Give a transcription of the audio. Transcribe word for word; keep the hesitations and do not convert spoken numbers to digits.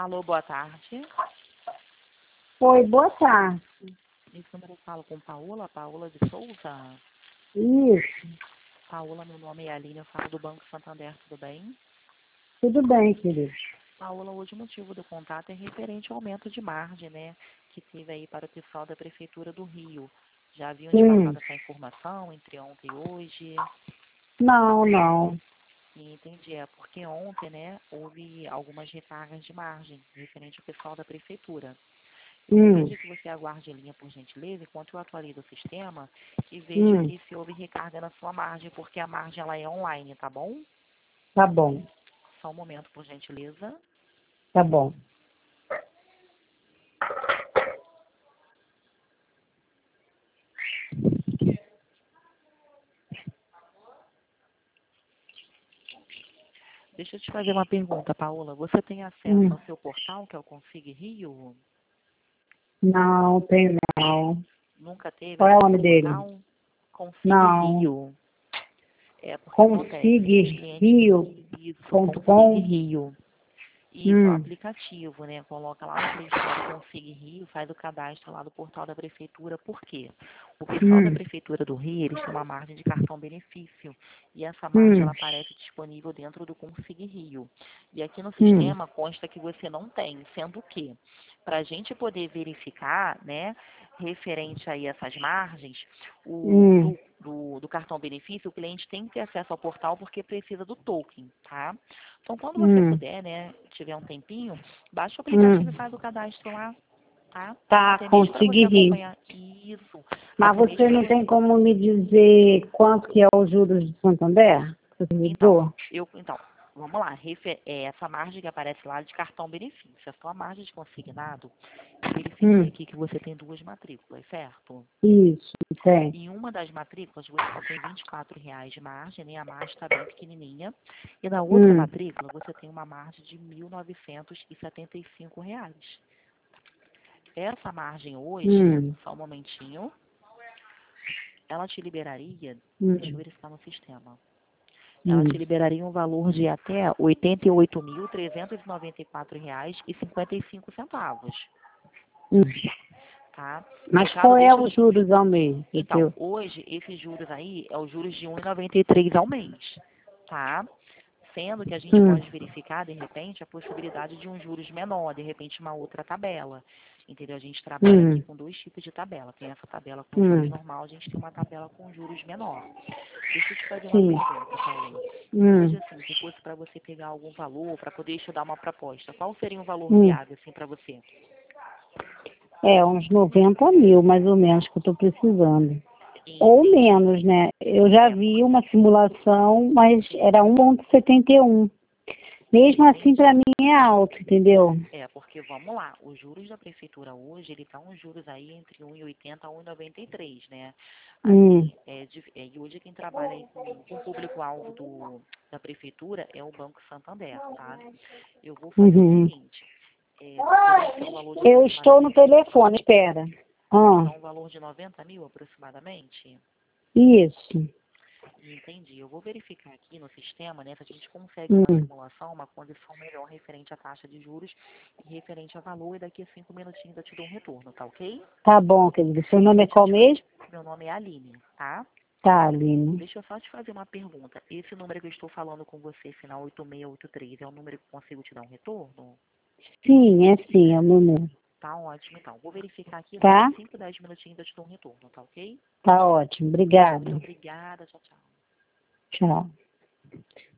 Alô, boa tarde. Oi, boa tarde. Esse número eu falo com Paola, Paola de Souza. Isso, Paola, meu nome é Aline, eu falo do Banco Santander, tudo bem? tudo bem, querido. Paola, hoje o motivo do contato é referente ao aumento de margem, né, que teve aí para o pessoal da Prefeitura do Rio. Já haviam te Sim. passado essa informação entre ontem e hoje? Não, não. E entendi, é porque ontem, né, houve algumas recargas de margem referente ao pessoal da Prefeitura. Eu vou Hum, pedir que você aguarde a linha, por gentileza, enquanto eu atualizo o sistema e vejo hum, aqui se houve recarga na sua margem, porque a margem ela é online, tá bom? tá bom, Só um momento, por gentileza. tá bom. Deixa eu te fazer uma pergunta, Paola. Você tem acesso Hum, ao seu portal, que é o Config Rio? não, tem não. Nunca teve Qual é o acesso nome ao dele? portal? Config Não. Rio. É porque acontece, os clientes... consigue Isso, ponto Config com. Rio. Isso, é um Hum, aplicativo, né? Coloca lá no Play Store Config Rio, faz o cadastro lá do portal da Prefeitura. Por quê? O pessoal da hum, Prefeitura do Rio, eles têm uma margem de cartão benefício. E essa margem, ela hum, aparece disponível dentro do Config Rio. E aqui no hum, sistema consta que você não tem, sendo que, para a gente poder verificar, né, referente aí a essas margens, o, hum, do, do, do cartão benefício, o cliente tem que ter acesso ao portal porque precisa do token, tá? Então, quando você hum, puder, né, tiver um tempinho, baixa o aplicativo e hum. faz o cadastro lá, tá? Tá, Até mesmo para você consegui. acompanhar isso, Mas até mesmo você para não tem você. como me dizer quanto que é os juros de Santander? Você me Então, deu? eu, então, vamos lá, refer, é, essa margem que aparece lá de cartão benefício, a sua margem de consignado, eu verifiquei Hum, aqui que você tem duas matrículas, certo? isso, tem. Em uma das matrículas você só tem vinte e quatro reais de margem, né? A margem está bem pequenininha. E na outra Hum, matrícula você tem uma margem de mil novecentos e setenta e cinco reais. Essa margem hoje, hum, só um momentinho, ela te liberaria, deixa eu hum, verificar no sistema, ela te hum, liberaria um valor de até oitenta e oito mil trezentos e noventa e quatro reais e cinquenta e cinco centavos, hum. tá? No Mas caso, qual é deixa os eu... juros ao mês? do Então, teu? hoje, esses juros aí é os juros de um vírgula noventa e três ao mês, tá? Sendo que a gente Hum, pode verificar, de repente, a possibilidade de um juros menor, de repente uma outra tabela. Entendeu? A gente trabalha aqui hum, com dois tipos de tabela. Tem essa tabela com juros hum, normal, a gente tem uma tabela com juros menor. Deixa eu te fazer uma sim. pergunta, Paula. Hoje, Hum, assim, se fosse para você pegar algum valor, para poder estudar uma proposta, qual seria um valor hum. viável, assim, para você? É, uns noventa mil, mais ou menos, que eu estou precisando. Ou Entendi. menos, né? Eu já É, vi porque... uma simulação, mas Sim, era um vírgula setenta e um. Mesmo assim, para entendi. mim é alto, entendeu? É, porque vamos lá, os juros da prefeitura hoje, ele tá uns juros aí entre um vírgula oitenta a um vírgula noventa e três, né? Hum, Assim, é, de- é, e hoje quem trabalha aí com, com o público-alvo do, da prefeitura é o Banco Santander, tá? Eu vou fazer o uhum. seguinte, é, teria que ser um valor de Eu estou no aproximadamente, telefone, espera. Ah, então um valor de noventa mil aproximadamente. isso. Entendi. Eu vou verificar aqui no sistema, né, se a gente consegue uma Hum. simulação, uma condição melhor referente à taxa de juros e referente a valor, e daqui a cinco minutinhos eu te dou um retorno, tá ok? Tá bom, querido. Seu nome é Deixa eu qual te fazer. mesmo? Meu nome é Aline, tá? Tá, Aline. Deixa eu só te fazer uma pergunta. Esse número que eu estou falando com você, final oito seis oito três, é o número que eu consigo te dar um retorno? Sim, é sim, é o meu número. Tá ótimo, então. Vou verificar aqui, daqui a Tá? cinco, dez minutinhos eu te dou um retorno, tá ok? Tá ótimo. Muito Obrigada. obrigada. Tchau, tchau. Tchau.